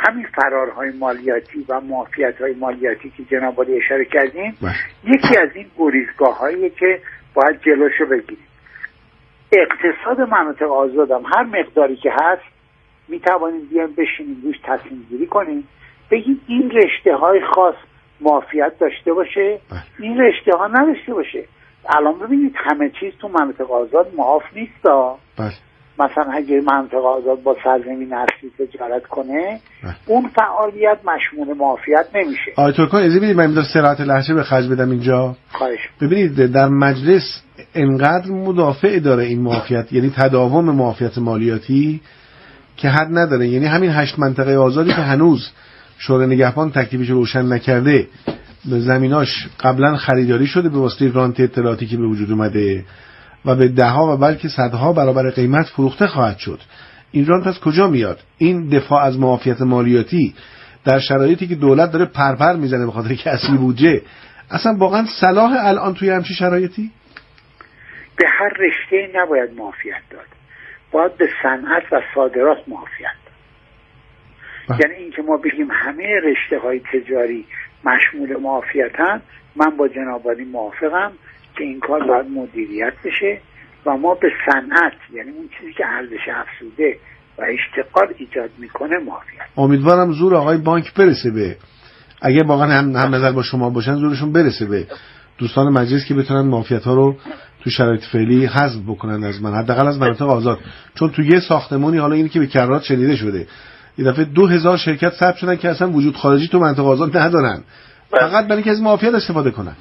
همین فرارهای مالیاتی و معافیت‌های مالیاتی که جناب عالی اشاره کردیم یکی از این گریزگاه‌هایی که باید جلوشو بگیریم. اقتصاد مناطق آزادم هر مقداری که هست میتوانیم بیایم بشینیم روش تصمیم گیری کنیم، بگیم این رشته‌های خاص معافیت داشته باشه، این رشته‌ها نداشته باشه. الان ببینید همه چیز تو مناطق آزاد معاف نیستا. مثلا اگه منطقه آزاد با سرزمین اصلی تجارت کنه اون فعالیت مشمول معافیت نمیشه. آقای ترکان اجازه بدید من این سرعت لهجه به خرج بدم اینجا. خواهش. ببینید در مجلس انقدر مدافع داره این معافیت، یعنی تداوم معافیت مالیاتی که حد نداره. یعنی همین 8 منطقه آزادی که هنوز شورای نگهبان تکلیفش روشن نکرده، زمیناش قبلا خریداری شده به واسطه رانت اطلاعاتی که به وجود اومده و به دهها و بلکه صدها برابر قیمت فروخته خواهد شد. این رانت از کجا میاد؟ این دفاع از معافیت مالیاتی در شرایطی که دولت داره پرپر میزنه به خاطر کسری بودجه، اصلا واقعا صلاح الان توی همچین شرایطی؟ به هر رشته نباید معافیت داد، باید به صنعت و صادرات معافیت داد. یعنی اینکه ما بگیم همه رشته های تجاری مشمول معافیتن، من با جناب عالی موافقم که این کار باید مدیریت بشه و ما به صنعت، یعنی اون چیزی که ارزش افزوده و اشتغال ایجاد میکنه معافیت. امیدوارم زور آقای بانک برسه به، اگه واقعا هم نظر با شما باشن، زورشون برسه به دوستان مجلس که بتونن معافیت ها رو تو شرایط فعلی حذف بکنن از من، حداقل از مناطق آزاد. چون تو یه ساختمانی، حالا اینی که به کرات شنیده شده، یه دفعه 2000 شرکت ثبت شدن که اصلا وجود خارجی تو منطقه آزاد ندارن، فقط برای اینکه از معافیت استفاده کنن.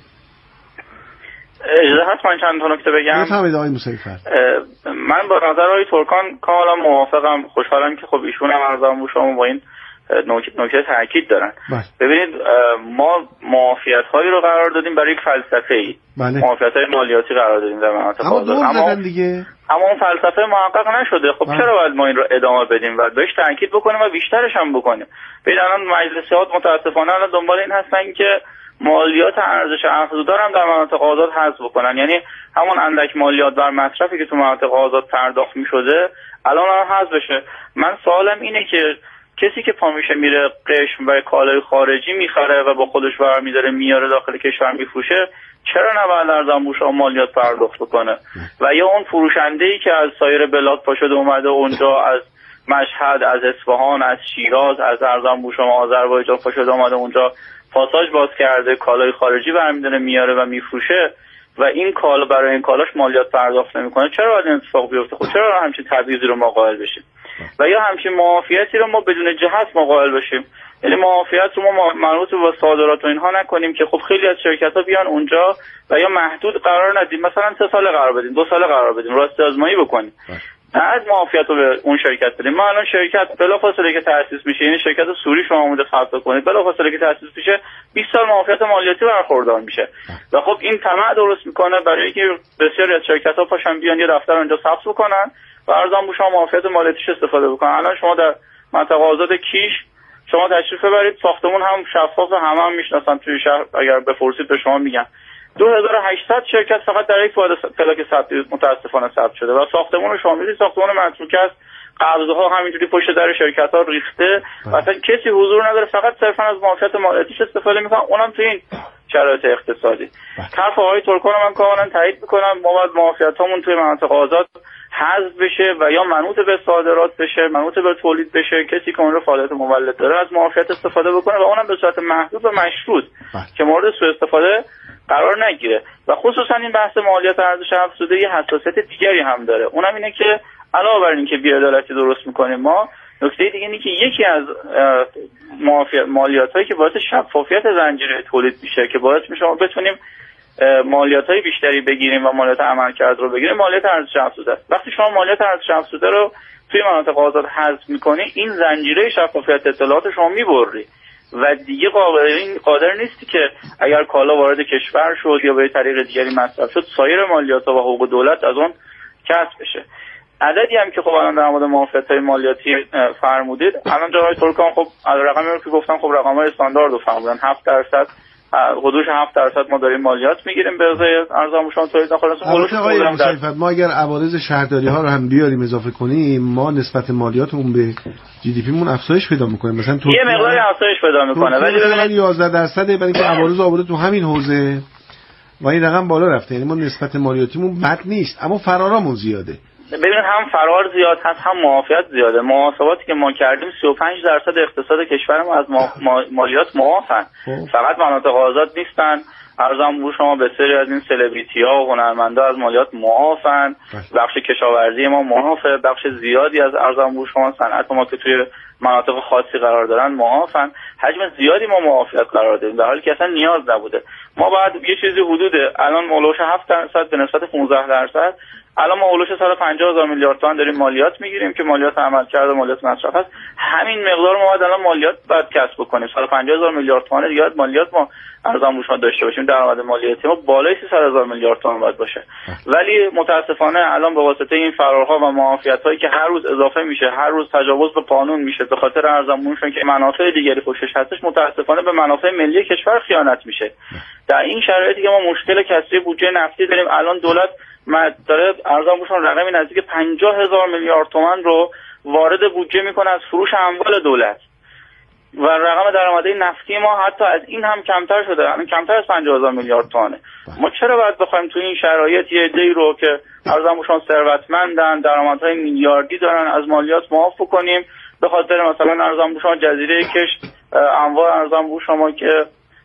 اجازه هست من چند تا نکته بگم؟ بفرمایید آقای موسوی فرد. من با نظر آقای ترکان کاملا موافقم. خوشحالم که خب ایشون هم ارزم شما با این نکته تاکید دارن. ببینید ما معافیت‌هایی رو قرار دادیم برای یک فلسفه‌ای. معافیت‌های مالیاتی قرار دادیم در مناطق آزاد، اما اون فلسفه محقق نشده. خب چرا باید ما این رو ادامه بدیم و بهش تاکید بکنیم و بیشترش هم بکنیم؟ ببینید الان مجلسیات متأسفانه الان دنبال این هستن که مالیات ارزش افزوده هم در مناطق آزاد حذف بکنن، یعنی همون اندک مالیات بر مصرفی که تو مناطق آزاد پرداخت می‌شده الان هم حذف بشه. من سوالم اینه که کسی که پا میشه میره قشم و کالای خارجی میخره و با خودش برمی‌داره میاره داخل کشور میفروشه، چرا نباید ارزانبوش‌ها مالیات پرداخت بکنه؟ و یا اون فروشنده‌ای که از سایر بلاد پا شده اومده اونجا، از مشهد، از اصفهان، از شیراز، از ارزانبوش آذربایجان پا شده اومده اونجا پاساژ باز کرده، کالای خارجی برمی‌داره میاره و میفروشه و این کالا برای این کالاش مالیات پرداخت نمی‌کنه، چرا باید این اتفاق بیفته؟ خب چرا همچین تبعیضی رو ما قائل بشیم و یا همچین معافیتی رو ما بدون جهت ما قائل بشیم؟ یعنی معافیت رو ما مربوط به صادرات و اینها نکنیم که خب خیلی از شرکت‌ها بیان اونجا و یا محدود قرار ندیم، مثلا 3 ساله قرار بدیم، 2 ساله قرار بدیم، راستی آزمایی بکنیم، نه از معافیت رو به اون شرکت بدیم. ما الان شرکت بلافاصله که تأسیس میشه، یعنی شرکت سوری شما اومده خلق کنید، بلافاصله که تأسیس میشه 20 سال معافیت مالیاتی برخوردار میشه و خب این طمع درست میکنه برای اینکه بسیاری از شرکت‌ها پاشن بیان یه دفتر اونجا ثبت بکنن و ارزانبوش معافیت مالیاتیش استفاده بکنن. الان شما در منطقه آزاد کیش شما تشریف ببرید، ساختمون هم شفاف، همه هم میشناسن توی شهر، اگر بپرسید به شما میگن 2800 شرکت فقط در یک واحد پلاک ثبت متاسفانه ثبت شده و ساختمون رو شما می‌بینید ساختمون متروکه است، قبضه ها همینجوری پشت در شرکت ها ریخته و اصلا کسی حضور نداره، فقط صرفا از معافیت مالیاتیش استفاده میکنن، اونم تو این شرایط اقتصادی. حرف آقای ترکان من کاملا تایید میکنم. ما باید معافیتامون توی مناطق آزاد حذف بشه و یا منوط به صادرات بشه، منوط به تولید بشه، کسی که اون رو فعالیت مولد داره از معافیت استفاده بکنه و اونم به صورت محدود و مشروط که مورد سوء استفاده قرار نگیره. و خصوصا این بحث مالیات ارزش افزوده یه حساسیت دیگری هم داره، اونم اینه که علاوه بر اینکه بی‌عدالتی درست میکنیم ما، نکته دیگه اینه که یکی از مالیاتایی که باعث شفافیت زنجیره تولید میشه، که باعث میشه ما بتونیم مالیاتای بیشتری بگیریم و مالیات عملکرد رو بگیریم، مالیات ارزش افزوده است. وقتی شما مالیات ارزش افزوده رو توی مناطق آزاد حذف میکنی، این زنجیره شفافیت اطلاعات شما میبری و دیگه قادر نیستی که اگر کالا وارد کشور شد یا به طریق دیگری مصرف شد سایر مالیات و حقوق دولت از اون کسب بشه. عددی هم که خب الان در مورد معافیت‌های مالیاتی فرمودید، الان جناب ترکان خب رقمی رو که گفتم خب رقم‌های استاندارد رو فرمودن، 7% حدود 7% ما داریم مالیات میگیریم به ازای ارزان شما تولید داخل است. ما اگر عوارض شهرداری ها رو هم بیاریم اضافه کنیم، ما نسبت مالیاتمون به جی دی پی مون افزایش پیدا میکنه. مثلا یه مقداری افزایش پیدا میکنه، ولی ببینید 11% برای اینکه عوارض آورده تو همین حوزه و این رقم بالا رفته. یعنی ما نسبت مالیاتیمون بد نیست، اما فرارامون زیاده. ببینید هم فرار زیاد هست، هم معافیت زیاده. محاسباتی که ما کردیم 35% اقتصاد کشور ما از مالیات معافن. فقط مناطق آزاد نیستن. ارزم به شما بسیاری از این سلبریتی‌ها و هنرمندا از مالیات معافن. بخش کشاورزی ما معافه، بخش زیادی از ارزم به شما صنعت ما که توی مناطق خاصی قرار دارن معافن. حجم زیادی ما معافیت قرار دادیم در حالی که اصلا نیاز نبوده. ما بعد یه چیزی حدود الان مولوش 7% به نسبت 15%، الان ما اولش 150,000 میلیارد تومان داریم مالیات میگیریم که مالیات عملکرد و مالیات مصرف هست. همین مقدار ما باید الان مالیات باید کسب بکنیم. 150,000 میلیارد تومان دیگه مالیات ما ارزان روشان داشته باشیم. درآمد مالیاتی ما بالای 300,000 میلیارد تومان باید باشه. ولی متاسفانه الان به واسطه این فرارها و معافیت‌هایی که هر روز اضافه میشه، هر روز تجاوز به قانون میشه به خاطر ارزان‌شون که منافع دیگری پشتش هستش، متاسفانه به منافع ملی کشور خیانت میشه. در این شرایطی که ما مشکل کسری بودجه نفتی داریم، الان دولت داره ارزان بشون رقمی نزدیک 50,000 میلیارد تومان رو وارد بودجه میکنه از فروش اموال دولت و رقم درآمدهای نفتی ما حتی از این هم کمتر شده، همین کمتر از 50,000 میلیارد تومانه. ما چرا باید بخوایم تو این شرایط یه عده‌ای رو که ارزان بشون ثروتمندن، درآمدهای میلیاردی دارن از مالیات معاف کنیم به خاطر مثلا ارزان بشون جزیره کشت انواع ارزان بشون ما که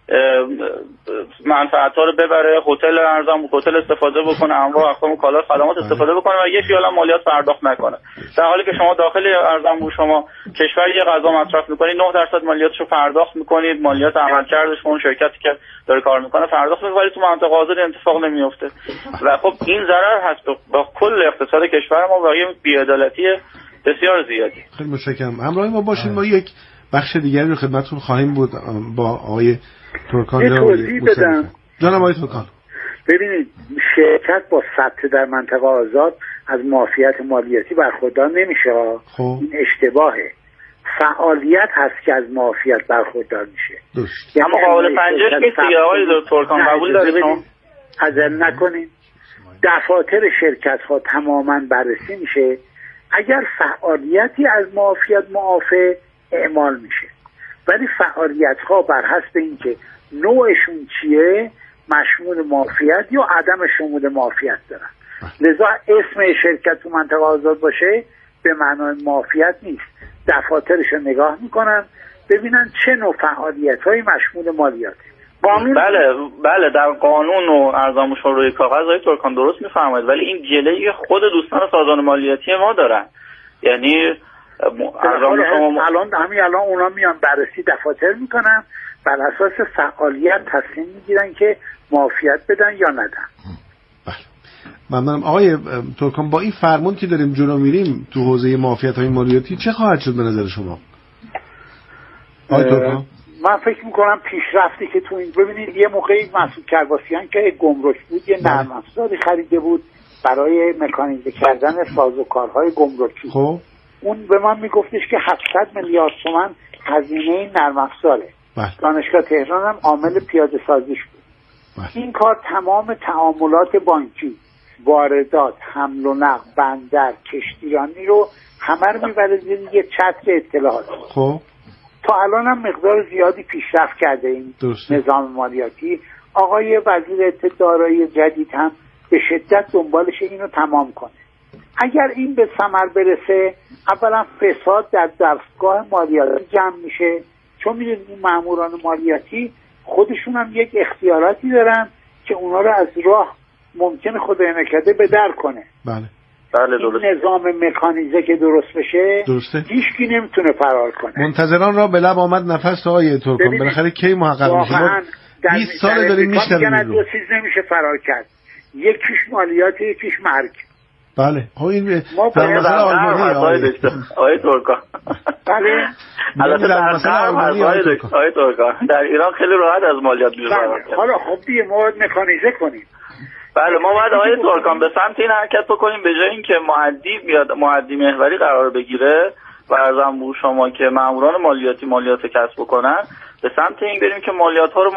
منفعت‌ها رو ببره، هتل استفاده بکنه، انواع اقسام کالا خدمات استفاده بکنه و یک ریال مالیات پرداخت نکنه، در حالی که شما داخل ارزان شما کشور یه غذا مصرف میکنید 9% مالیاتشو پرداخت میکنید، مالیات عملکردش اون شرکتی که داره کار میکنه پرداخت میکنه، ولی تو مناطق آزاد اتفاق نمیفته و خب این ضرر هست با کل اقتصاد کشور ما و یه بی‌عدالتی بسیار زیادی. خیلی متشکرم. همراه ما باشین. ما یک بخش دیگری رو خدمتتون خواهیم بود با آقای ترکان. توضیح بدم جناب آقای ترکان. ببینید شرکت با ثبت در منطقه آزاد از معافیت مالیاتی برخوردار نمیشه. این اشتباهه. فعالیت هست که از معافیت برخوردار میشه. اما قابل پنجش نیست دیگه آقای ترکان، قبول دارید شما؟ عزل نکنید. دفاتر شرکت ها تماما بررسی میشه. اگر فعالیتی از معافیت معافه اعمال میشه، ولی فعالیت ها بر حسب اینکه نوعشون چیه مشمول معافیت یا عدم شمول معافیت دارن. لذا اسم شرکت تو منطقه آزاد باشه به معنای معافیت نیست. دفاترش رو نگاه میکنن ببینن چه نوع فعالیت های مشمول مالیاته. بله در قانون و ارزان روی کاغذ های ترکان درست میفرمایید، ولی این جلوی خود دوستان سازمان مالیاتی ما دارن. یعنی الان اونا میان بررسی دفاتر میکنن، بر اساس فعالیت تصمیم میگیرن که معافیت بدن یا ندن. ممنونم. آقای ترکان، با این فرمون که داریم جلو میریم تو حوزه معافیت های مالیاتی چه خواهد شد به نظر شما؟ آقای ترکان، من فکر میکنم پیشرفتی که تو این، ببینید یه موقعی مسعود کرباسیان که گمرک بود یه نرم افزاری خریده بود برای مکانیزه کردن سازوکارهای گمرکی. خب اون به من میگفتش که 700 میلیارد تومان هزینه نرم افزاره. دانشگاه تهران هم عامل پیاده سازیش بود. این کار تمام تعاملات بانکی، واردات، حمل و نقل، بندر، کشتیرانی رو همه رو میبره زیر یه چتر اطلاعات. خب تا الان هم مقدار زیادی پیشرفت کرده این نظام مالیاتی. آقای وزیر دارایی جدید هم به شدت دنبالش اینو تمام کنه. اگر این به ثمر برسه، اولا فساد در دستگاه مالیاتی جمع میشه، چون میدونید این ماموران مالیاتی خودشون هم یک اختیاراتی دارن که اونا رو از راه ممکنه خدای نکرده به در کنه. بله این نظام مکانیزه که درست بشه هیچکی نمیتونه فرار کنه. منتظران را به لب آمد نفس آقای ترکان. بالاخره کی محقق میشه؟ 20 سال داریم میشنویم رو. دو چیز نمیشه فرار کرد، یکیش مالیات، یکیش مرگ. بله این ما در مثل آلمانی آقای ترکان. بله البته در مثل آلمانی آقای ترکان در ایران خیلی راحت از مالیات می‌برن. حالا خب دیگه ما مکانیزه کنیم. بله ما باید آقای ترکان به سمت این حرکت بکنیم، به جای اینکه معدی بیاد معدی محوری قرار بگیره و ارزم به شما که ماموران مالیاتی مالیات کسب بکنن، به سمت این بریم که مالیات ها رو ما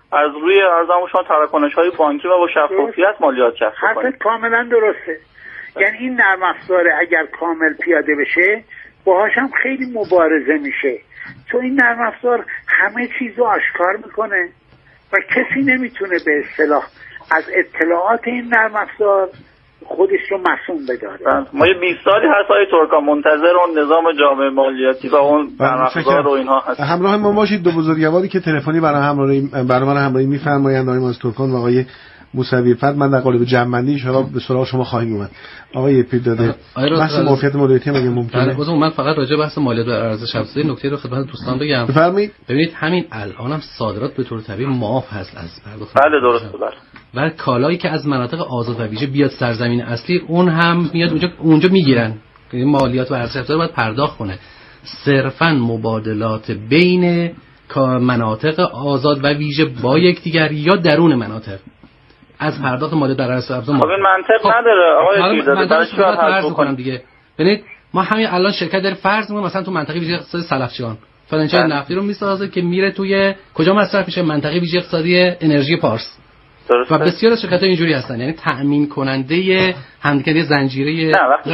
از روی ارزش شما تراکنش‌های بانکی و با شفافیت مالیات کسب کنید. حرفت کاملا درسته. یعنی این نرم افزار اگر کامل پیاده بشه باهاش هم خیلی مبارزه میشه، تو این نرم افزار همه چیزو آشکار میکنه و کسی نمیتونه به اصطلاح از اطلاعات این نرم افزار خودش رو معصوم بداره. ما یه 20 سالی هست آقای ترکان منتظر اون نظام جامع مالیاتی و اون نرم افزار و اینها هست. همراه ما باشید دو بزرگواری که تلفنی برای من همراهی میفرمایند، آقای مهندس ترکان و آقای موسوی فرد. من در قالب جمع‌بندی به سراغ شما خواهیم اومد. آقای پیرداده، بحث معافیت مالیاتی مگه ممکنه؟ من فقط راجع بحث مالیات بر ارزش افزوده نکته رو خدمت دوستان بگم. بفرمایید. ببینید همین الانم صادرات به طور طبیعی معاف هست از پرداخت. بله درسته. و کالایی که از مناطق آزاد و ویژه بیاد سرزمین اصلی اون هم میاد اونجا میگیرن. یعنی مالیات بر ارزش افزوده باید پرداخت کنه. صرفاً مبادلات بین مناطق آزاد و ویژه با یکدیگر یا درون مناطق از پرداخت مالیات بر ارزش افزوده. خب این منطق نداره آقای پیرداده. برای چی باید بکنم دیگه؟ ببینید ما همین الان شرکت داره فرض می‌کنیم مثلا تو منطقه ویژه اقتصادی سلفچیان فلانچای نفتی رو میسازه که میره توی کجا مصرف میشه؟ منطقه ویژه اقتصادی انرژی پارس. درسته. و بسیار از شرکت‌ها اینجوری هستن، یعنی تأمین کننده همدیگه زنجیره. نه وقتی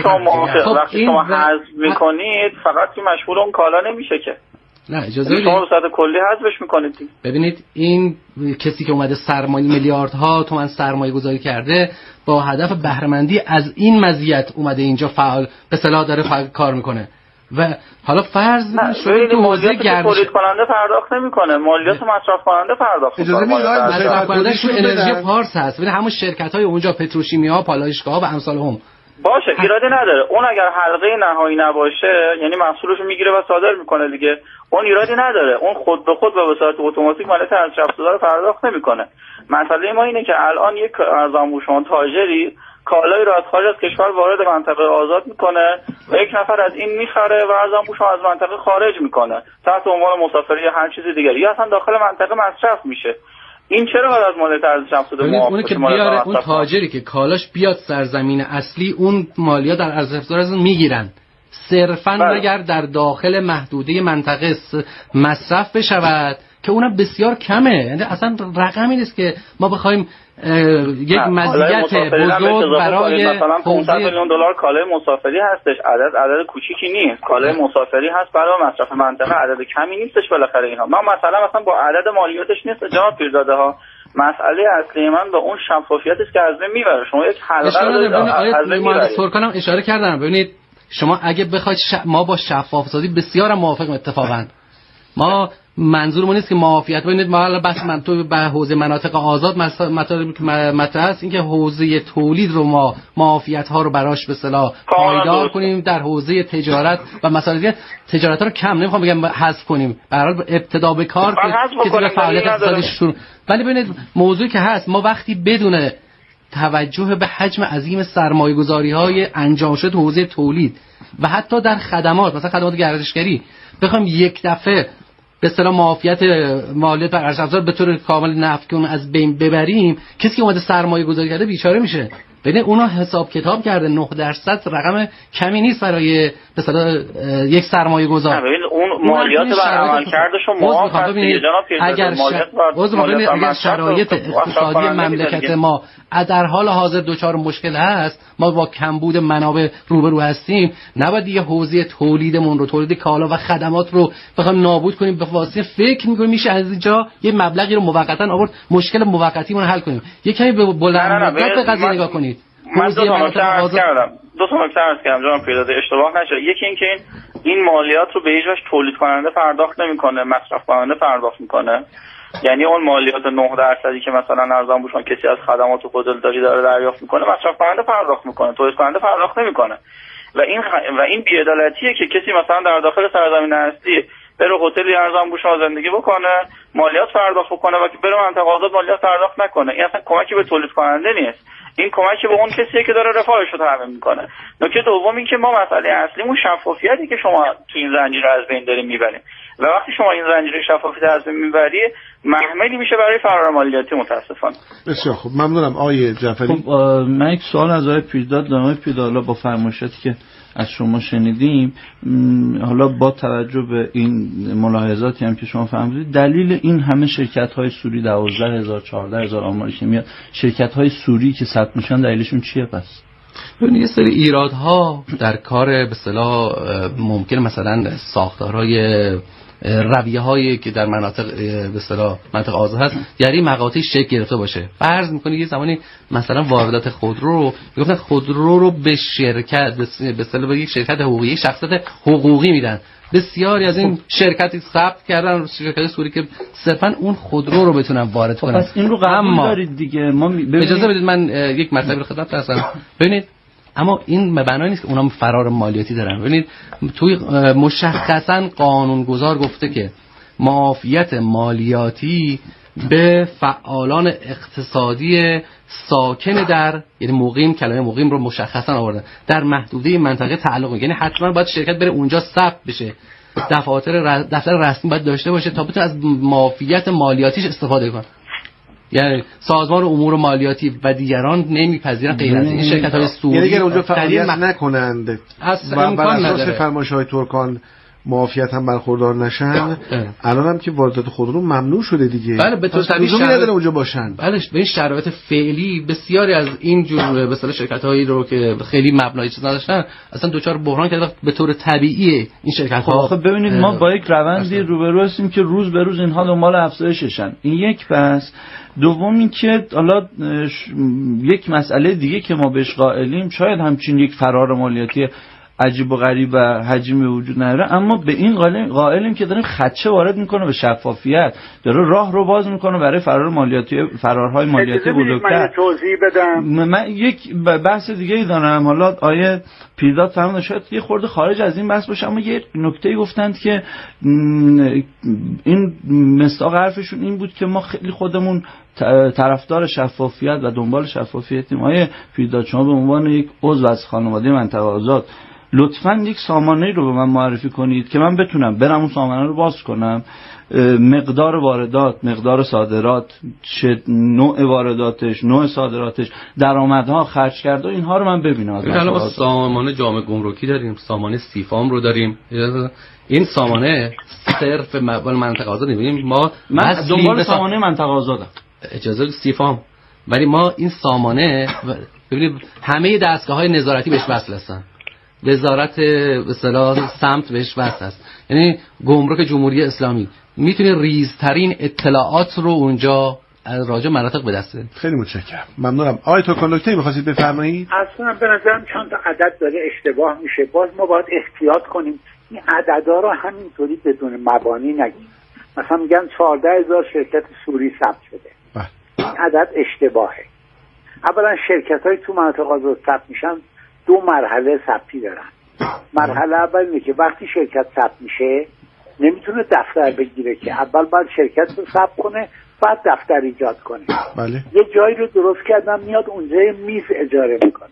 شما حذف میکنید فقط که مشغول اون کالا نمیشه که. نه اجازه بدید شما به صورت کلی حذفش میکنید. ببینید این کسی که اومده سرمایه میلیاردها تومان سرمایه گذاری کرده با هدف بهره مندی از این مزیت اومده اینجا فعال به اصطلاح داره کار میکنه و حالا فرض بدید شما تو حوزه گردش تولید کننده پرداخت نمیکنه، مالیات مصرف کننده پرداخت میکنه. اجازه میدید مصرف کننده تو انرژی پارس هست. ببین همون شرکت‌های اونجا پتروشیمی‌ها، پالایشگاه‌ها و امثال هم باشه ایرادی نداره. اون اگر حلقه نهایی نباشه یعنی محصولش رو میگیره و صادر میکنه دیگه، اون ایرادی نداره. اون خود به خود به صورت اتوماتیک مالیات ارزش افزوده رو پرداخت نمیکنه. مسئله ما اینه که الان یک ارزان‌فروشان تاجری کالایی را از خارج از کشور وارد منطقه آزاد میکنه و یک نفر از این میخره و ارزان‌فروشان از منطقه خارج میکنه تحت عنوان مسافری یا هر چیز دیگری، یا اصلا داخل منطقه مصرف میشه. این چرا باید از مالیات ارزش افزوده معاف اونه که بیاره اون تاجری که کالاش بیاد سرزمین اصلی اون مالیات در ارزش افزوده از میگیرن صرفاً اگر در داخل محدوده منطقه مصرف بشود که اونم بسیار کمه. یعنی اصلا رقمی نیست که ما بخوایم یک مزیت بزرگ برای مثلا 500 میلیون دلار کالای مسافری هستش، عدد کوچیکی نیست. کالای مسافری هست برای مصرف منطقه، عدد کمی نیستش بالاخره اینا. ما مثلا با عدد مالیاتش نیست جناب پیرداده ها. مسئله اصلی من با اون شفافیتی است که از بین میبره. شما یک حلقه رو از بین میبرید. ترکان هم اشاره کردن. ببینید شما اگه بخواید ما با شفاف سازی بسیار موافقم اتفاقا. ما منظورمون نیست که معافیت. ببینید ما الان بحث من تو به حوزه مناطق آزاد مطالبی که مطرح است این که حوزه تولید رو ما معافیت ها رو براش به اصطلاح پایدار کنیم. در حوزه تجارت و مسائل تجارت ها رو کم نمیخوام بگم حذف کنیم، به هر حال ابتدا به کار که کسی فعالیت اقتصادیش شروع. ولی ببینید موضوعی که هست ما وقتی بدون توجه به حجم عظیم سرمایه‌گذاری‌های انجام شده تو حوزه تولید و حتی در خدمات مثلا خدمات گردشگری بخوام یک دفعه به اصطلاح معافیت مالیات بر ارزش افزوده به طور کامل نفی کنیم از بین ببریم، کسی که اومده سرمایه گذاری کرده بیچاره میشه. ببین اونا حساب کتاب کرده 9% رقم کمی نیست برای به اصطلاح یک سرمایه گذار. ببین اون مالیات بر عملکردش رو معاف هست اگر شرایط اقتصادی مملکت ما در حال حاضر دچار مشکل هست، ما با کمبود منابع روبرو هستیم، نباید دیگه حوزه تولیدمون رو، تولید کالا و خدمات رو بخوایم نابود کنیم. به واسطه فکر می‌کنیم میشه از اینجا یه مبلغی رو موقتا آورد مشکل موقتیمون رو حل کنیم. یه کمی به بلند مدت به قضیه نگاه کنید. من دو تا نکته عرض کردم جناب پیرداده اشتباه نشه. یکی این که این مالیات رو به هیچ وجه تولید کننده پرداخت نمیکنه، مصرف کننده پرداخت میکنه. یعنی اون مالیات 9% که مثلا ارزان‌فروشان کسی از خدمات و خودداری داره دریافت میکنه، مصرف کننده پرداخت میکنه، تولید کننده پرداخت نمیکنه. و این بی‌عدالتیه که کسی مثلا در داخل سرزمین اصلی بره هتلی ارزان‌فروشان زندگی بکنه، مالیات پرداخت کنه و که بره منطقه آزاد مالیات پرداخت نکنه. این اصلا کمکی به تولید کننده نیست. این کمکی به اون کسیه که داره رفاهش رو تامین میکنه. نکته دوم این که ما مسئله اصلیمون شفافیتی که شما تو این زنجیره از بین داریم میبریم و وقتی شما این زنجیره شفافیت از بین میبری محملی میشه برای فرار مالیاتی متاسفانه. بسیار خوب ممنونم آقای جعفری. خب من یک سوال از آقای پیرداد دارم. آقای پیرداد با فرمایشاتی که از شما شنیدیم، حالا با توجه به این ملاحظاتی هم که شما فرمودید، دلیل این همه شرکت‌های سوری 12000 14000 آماری که میاد، شرکت‌های سوری که ثبت میشن دلیلشون چیه پس؟ ببینید یه سری ایرادها در کار به اصطلاح ممکن مثلا ساختارهای رویه‌هایی که در مناطق به اصطلاح مناطق آزاد هست، یعنی مقاطع شکل گرفته باشه. فرض می‌کنید یه زمانی مثلا واردات خودرو رو میگفتن خودرو رو به شرکت به اصطلاح به یک شرکت حقوقی، شخصیت حقوقی میدن. بسیاری از این شرکتی ثبت کردن، شرکت سوری که صرفا اون خودرو رو بتونن وارد کنن. پس این رو قبول دارید دیگه. ما اجازه بدید من یک مطلبی رو خدمت برسونم. ببینید اما این به معنی نیست که اونا فرار مالیاتی دارن. ببینید توی مشخصا قانونگذار گفته که معافیت مالیاتی به فعالان اقتصادی ساکن در، یعنی مقیم، کلمه مقیم رو مشخصا آوردن، در محدوده منطقه تعلق، یعنی حتما باید شرکت بره اونجا ثبت بشه، دفتر رسمی باید داشته باشه تا بتونه از معافیت مالیاتیش استفاده کنه. یعنی سازمان امور مالیاتی و دیگران نمیپذیرن غیر از این شرکت‌های سوری، یعنی اگر اونجا فعالیت نکنند و بر اساس فرمایش‌های ترکان معافیت هم برخوردار نشن، الان هم که واردات خودرو ممنوع شده دیگه. بله به طور طبیعی نداره اونجا باشن. بله به این شرایط فعلی بسیاری از این جور به اصطلاح شرکت‌هایی رو که خیلی مبنای چیز نداشتن اصلا دوچار بحران کرده. به طور طبیعی این شرکت‌ها آخه ببینید ما با یک روندی روبرو هستیم که روز به روز اینها دنبال افزایششن. این یک پس. دوم این که حالا یک مسئله دیگه که ما بهش قائلیم، شاید همچین یک فرار مالیاتی عجیب و غریب و حجمی وجود نداره، اما به این قائلیم که داریم خدشه وارد میکنه به شفافیت، داره راه رو باز میکنه برای فرارهای مالیاتی بزرگتر. من توضیح بدم. من یک بحث دیگه ای دارم. حالا آیه پیرداد فرمودن شاید یه خورده خارج از این بحث باشه، اما یه نکته‌ای گفتند که این مصداق حرفشون این بود که ما خیلی خودمون طرفدار شفافیت و دنبال شفافیتیم. آیه پیرداد شما به عنوان یک عضو از خانواده منطقه آزاد لطفاً یک سامانه‌ای رو به من معرفی کنید که من بتونم برم اون سامانه رو باز کنم، مقدار واردات، مقدار صادرات، چه نوع وارداتش، نوع صادراتش، درآمدها، خرج کرده، اینها رو من ببینم. الان ما سامانه جامع گمرکی داریم، سامانه سیفام رو داریم. این سامانه صرف منطقه آزاد می‌بینیم. من دنبال سامانه منطقه آزادم، اجازه سیفام، ولی ما این سامانه ببینید همه دستگاه‌های نظارتی بهش وصل هستن. وزارت به اصطلاح سمت بهش وصل است، یعنی گمرک جمهوری اسلامی میتونه ریزترین اطلاعات رو اونجا از راجع مناطق به دست بده. خیلی متشکرم، ممنونم. آقای ترکان نکته‌ای می‌خواستید بفرمایید؟ اصلا به نظرم چند تا عدد داره اشتباه میشه، باز ما باید احتیاط کنیم این عددا رو همینطوری بدون مبانی نگیم. مثلا میگن 14000 شرکت سوری ثبت شده. این عدد اشتباهه. اولا شرکت‌های تو مناطق آزاد ثبت میشن دو مرحله ثبتی دارن. مرحله اول اینه که وقتی شرکت ثبت میشه نمیتونه دفتر بگیره، که اول باید شرکت رو ثبت کنه بعد دفتر ایجاد کنه. بله. یه جایی رو درست کردن میاد اونجا میز اجاره میکنه،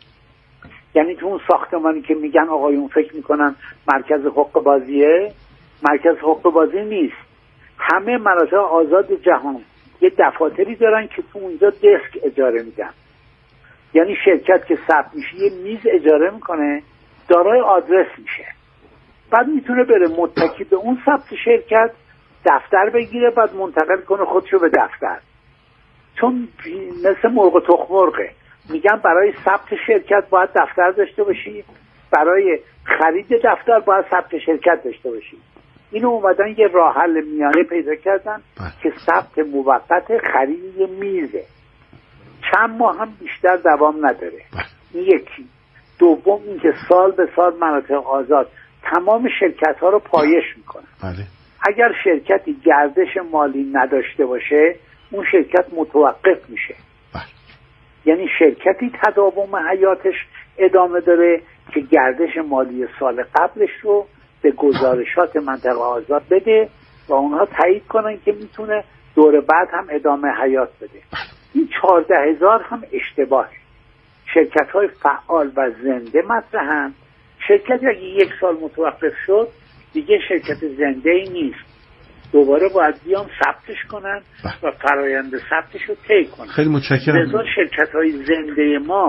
یعنی تو اون ساختمانی که میگن آقایون فکر میکنن مرکز حقوق بازیه، مرکز حقوق بازی نیست. همه مناطق آزاد جهان یه دفاتری دارن که تو اونجا دسک اجاره میدن، یعنی شرکت که ثبت میشه یه میز اجاره میکنه، دارای آدرس میشه، بعد میتونه بره متکی به اون ثبت شرکت دفتر بگیره، بعد منتقل کنه خودشو به دفتر. چون مثل مرغ و تخم مرغه، میگن برای ثبت شرکت باید دفتر داشته باشی، برای خرید دفتر باید ثبت شرکت داشته باشی. اینو اومدن یه راه حل میانه پیدا کردن که ثبت موقت خرید یه میزه، چند ماه هم بیشتر دوام نداره. این یکی. دوم این که سال به سال مناطق آزاد تمام شرکت ها رو پایش میکنن. بله. اگر شرکتی گردش مالی نداشته باشه اون شرکت متوقف میشه. بله. یعنی شرکتی تداوم حیاتش ادامه داره که گردش مالی سال قبلش رو به گزارشات منطقه آزاد بده و اونها تایید کنن که میتونه دور بعد هم ادامه حیات بده. این 14000 هم اشتباهه. شرکت های فعال و زنده مطرحن. شرکت اگه یک سال متوقف شد دیگه شرکت زنده ای نیست، دوباره باید بیان ثبتش کنن و فرایند ثبتش رو طی کنن. خیلی متشکرم. لذا شرکت های زنده ما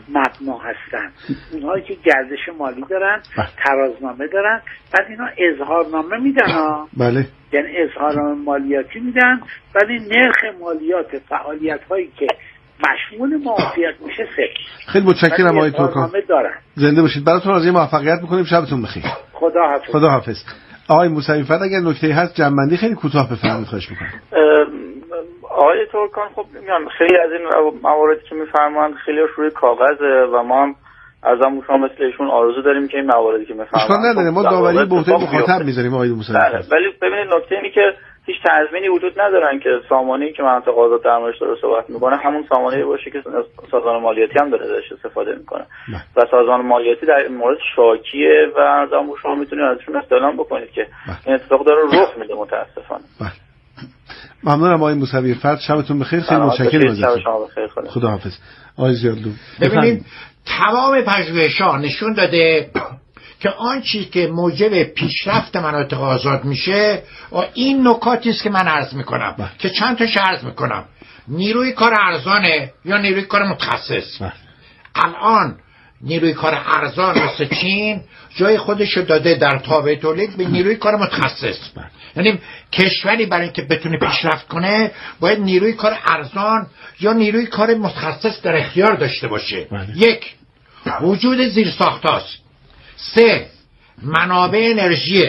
مبنا هستن، اونهایی که گردش مالی دارن، ترازنامه دارن، بعد اینا اظهارنامه میدن بله، یعنی اظهارنامه مالیاتی میدن، ولی نرخ مالیات فعالیت هایی که مشمول معافیت میشه صفر. خیلی متشکرم آقای ترکان، زنده باشید. براتون آرزوی موفقیت میکنیم. شبتون بخیر. خدا حافظ. آقای موسوی فرد اگر نکته‌ای هست جمع‌بندی خیلی کوتاه بفرمایید خواهش میکنم. آقای ترکان خب میگم خیلی از این مواردی که میفرمایند خیلی روی کاغذه و ما هم ازم شما مثل ایشون آرزو داریم که این مواردی که میفرمایند اشکال نداره، ما داوری به عهده مخاطب میذاریم آقای موسوی. بله، ولی ببینید نکته اینه که هیچ تضمینی وجود ندارن که سامانه‌ای که مناطق آزاد در موردش داره صحبت میکنه همون سامانه‌ای باشه که سازمان مالیاتی هم داره ازش استفاده میکنه و سازمان مالیاتی در این مورد شاکیه و ازم شما میتونید ازشون استعلام بکنید که این اتفاق داره رخ میده متاسفانه. ممنونم آقای موسوی فرد، شبتون بخیر. خیلی متشکرم ازتون. خدا حافظ. آقای زیادلو، ببینید تمام پژوهش‌ها نشون داده که آن چیزی که موجب پیشرفت مناطق آزاد میشه و این نکاتی است که من عرض میکنم که چند تاش عرض میکنم. نیروی کار ارزانه یا نیروی کار متخصص. الان نیروی کار ارزان مثل چین جای خودش رو داده در تابع تولید به نیروی کار متخصص. یعنی کشوری برای اینکه بتونه پیشرفت کنه باید نیروی کار ارزان یا نیروی کار متخصص در اختیار داشته باشه. یک، وجود زیرساخت‌هاست. 3 منابع انرژی.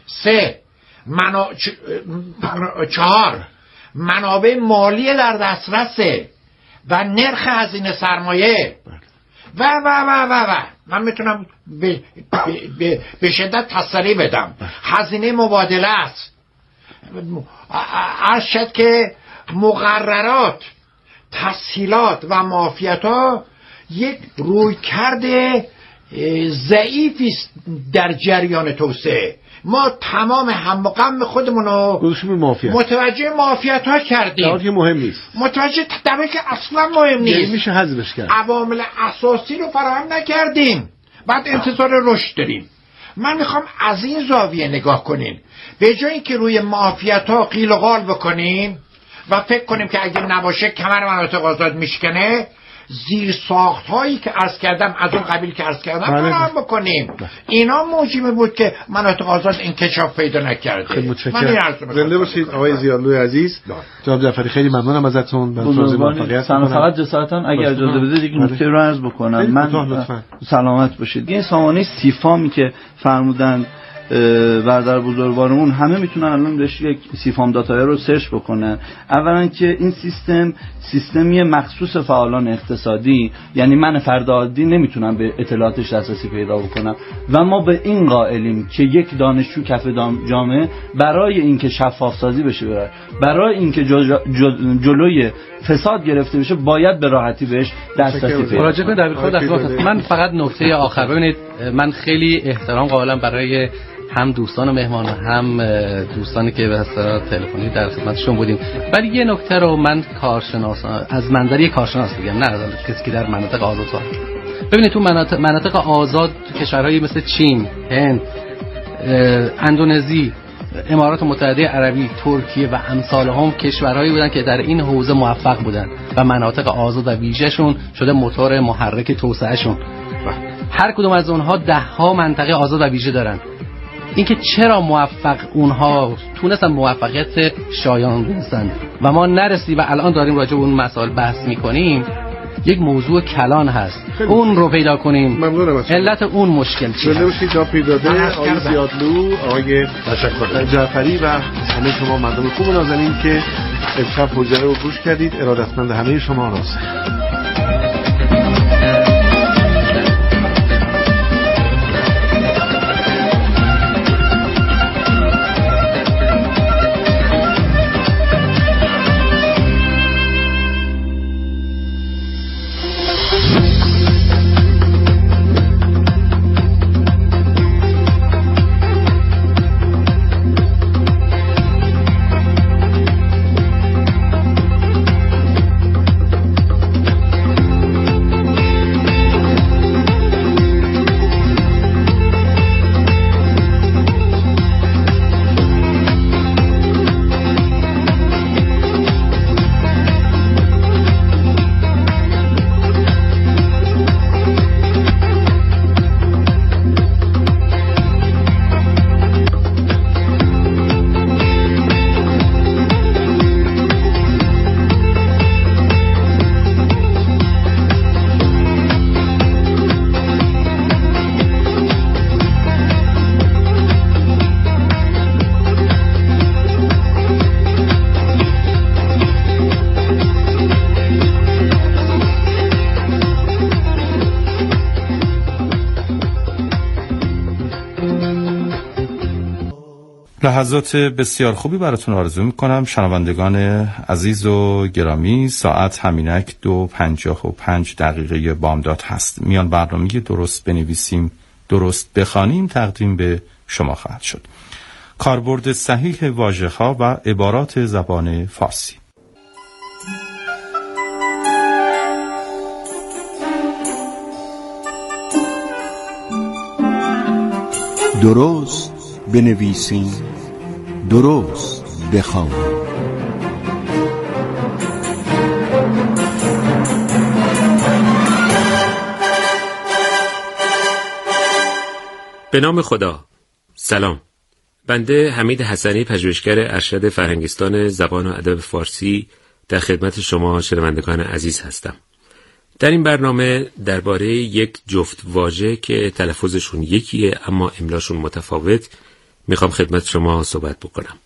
4 منابع مالی در دسترسه و نرخ هزینه سرمایه و من میتونم به شدت تسری بدم. هزینه مبادله است. عرض شد که مقررات، تسهیلات و معافیت ها یک رویکرد ضعیفی است در جریان توسعه. ما تمام هم و غم خودمون رو متوجه معافیت ها کردیم. که مهم نیست. متوجه تدبیر که اصلا مهم نیست. میشه حذفش کرد. عوامل اساسی رو فراهم نکردیم. بعد انتظار رشد داریم. من میخوام از این زاویه نگاه کنین. به جای اینکه روی معافیت ها قیل و قال بکنیم و فکر کنیم که اگه نباشه کمر مناطق آزاد میشکنه، زیر ساخت هایی که عرض کردم از اون قبیل که عرض کردم فراهم بکنیم. اینا موجب بود که مناطق آزاد انکشاف پیدا نکرده. خیلی متشکرم. زنده باشید آقای زیادلوی عزیز. جناب جعفری خیلی ممنونم ازتون. فقط جسارتا اگر اجازه بدید یک نکته رو عرض بکنم. من سلامت باشید. این سامانه سیفامی که فرمودن برادر بزرگوارمون همه میتونن الان بهش یک سیفام داتایا رو سرچ بکنن. اولا که این سیستمی مخصوص فعالان اقتصادی، یعنی من فرد عادی نمیتونم به اطلاعاتش دسترسی پیدا بکنم و ما به این قائلیم که یک دانشجو کف جامعه برای اینکه شفاف سازی بشه، برای اینکه جلوی فساد گرفته بشه، باید به راحتی بهش دسترسی پیدا کنه. من فقط نکته آخر، ببینید من خیلی احترام قائلم برای هم دوستان و مهمان هم دوستانی که به اصطلاح تلفنی در خدمتشون بودیم، ولی یه نکته رو من از منظر کارشناس بگم، نه از کسی که در مناطق آزاد هست. ببینید تو مناطق آزاد کشورهایی مثل چین، هند، اندونزی، امارات متحده عربی، ترکیه و امثال هم کشورهایی بودن که در این حوزه موفق بودن و مناطق آزاد و ویژه‌شون شده موتور محرک توسعهشون. هر کدوم از اونها 10 منطقه آزاد و ویژه دارن. اینکه چرا موفق اونها تونستن موفقیت شایان برسن و ما نرسی و الان داریم راجع به اون مسائل بحث میکنیم، یک موضوع کلان هست. اون رو پیدا کنیم. علت اون مشکل چیه؟ جلوه باشید جا پیداده آقای زیادلو، آقای جعفری و همه شما مردم خوب نازنین که امشب حجره رو گوش کردید. ارادتمند همه شما راست. لحظات بسیار خوبی براتون آرزو میکنم شنوندگان عزیز و گرامی. ساعت همینک 2:55 بامداد هست. میان برنامه درست بنویسیم درست بخوانیم تقدیم به شما خواهد شد. کاربرد صحیح واژه‌ها و عبارات زبان فارسی. درست بنویسیم درست بخوانیم. به نام خدا. سلام. بنده حمید حسنی، پژوهشگر ارشد فرهنگستان زبان و ادب فارسی، در خدمت شما شنوندگان عزیز هستم. در این برنامه درباره یک جفت واژه که تلفظشون یکیه اما املاشون متفاوت میخوام خدمت شما صحبت بکنم.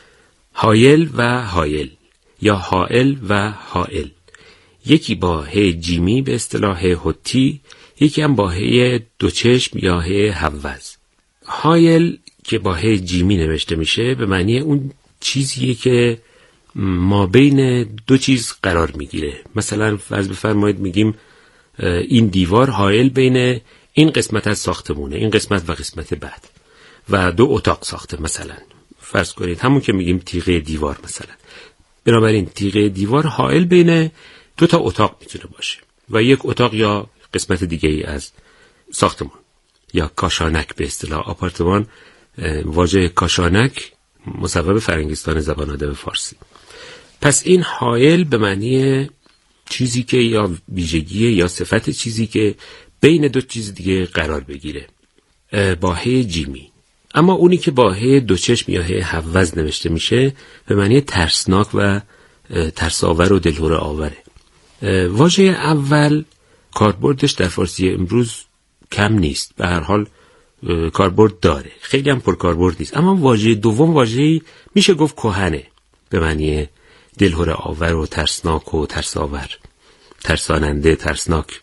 حایل و حایل یا حائل و حائل. یکی با ه جیمی به اصطلاح هوتی، یکی هم با ه دو چشم یا ه هوز. حایل که با ه جیمی نوشته میشه به معنی اون چیزیه که ما بین دو چیز قرار میگیره. مثلا فرض بفرمایید میگیم این دیوار حائل بین این قسمت از ساختمونه، این قسمت و قسمت بعد، و دو اتاق ساخته. مثلا فرض کنید همون که میگیم تیغه دیوار مثلا. بنابراین تیغه دیوار حائل بین دو تا اتاق میتونه باشه و یک اتاق یا قسمت دیگه ای از ساختمان یا کاشانک به اصطلاح آپارتمان. واژه کاشانک مصوب فرهنگستان زبان و ادب فارسی. پس این حائل به معنی چیزی که یا ویژگی یا صفت چیزی که بین دو چیز دیگه قرار بگیره با ه جیمی. اما اونی که با ه دو چشم یا ه هوز نوشته میشه به معنی ترسناک و ترساور و دلهره آوره. واژه اول کاربردش در فارسی امروز کم نیست، به هر حال کاربرد داره، خیلی هم پر کاربرد نیست. اما واژه دوم واژه‌ای میشه گفت کهنه، به معنی دلهره آور و ترسناک و ترساور، ترساننده، ترسناک.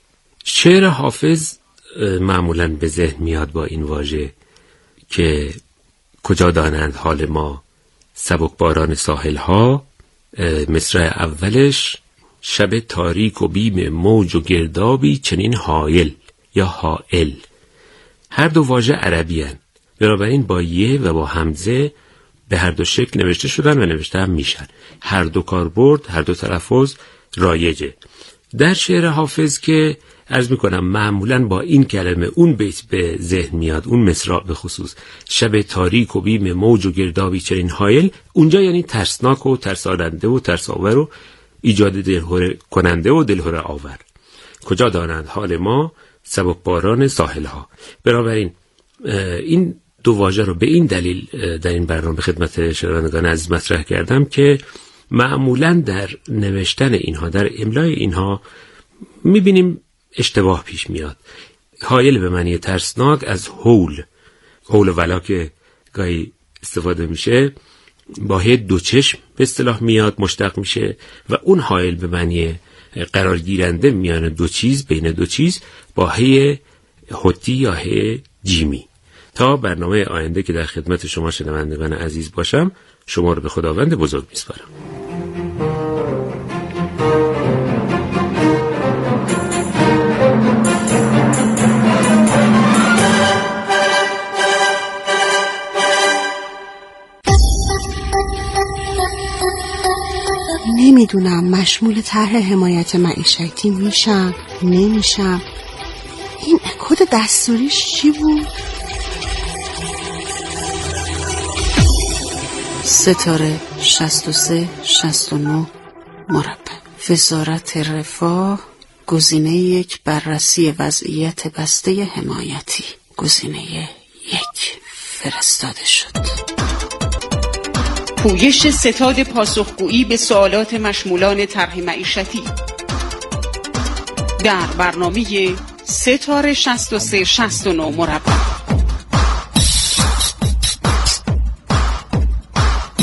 شعر حافظ معمولاً به ذهن میاد با این واژه که کجا دانند حال ما سبکباران ساحل ها. مصرع اولش شب تاریک و بیم موج و گردابی چنین حایل یا حائل. هر دو واژه عربی هن. بنابراین با یه و با همزه به هر دو شکل نوشته شدن و نوشته هم میشن. هر دو کاربرد، هر دو تلفظ رایجه. در شعر حافظ که عرض میکنم معمولاً با این کلمه اون بیت به ذهن میاد، اون مصرع به خصوص، شب تاریک و بیم موج و گردابی چنین حایل، اونجا یعنی ترسناک و ترساننده و ترساور و ایجاد دلهره کننده و دلهره آور. کجا دانند حال ما سبکباران ساحل ها. بنابراین این دو واژه رو به این دلیل در این برنامه به خدمت شنوندگان عزیز مطرح کردم که معمولاً در نوشتن اینها، در املای اینها میبینیم اشتباه پیش میاد. حایل به معنی ترسناک از حول ولا که گاهی استفاده میشه با ه دو چشم به اصطلاح میاد، مشتق میشه، و اون حایل به معنی قرار گیرنده میان دو چیز، بین دو چیز، با ه هوتی یا ه جیمی. تا برنامه آینده که در خدمت شما شنوندگان عزیز باشم، شما رو به خداوند بزرگ میسپارم. نمیدونم مشمول طرح حمایت معیشتی میشم نمیشم. این کد دستوریش چی بود؟ ستاره 63 69 مربع. وزارت رفاه. گزینه 1 بررسی وضعیت بسته حمایتی. گزینه 1 فرستاده شد. پویش ستاد پاسخگویی به سوالات مشمولان طرح معیشتی در برنامه ستاره 63 69 مربع.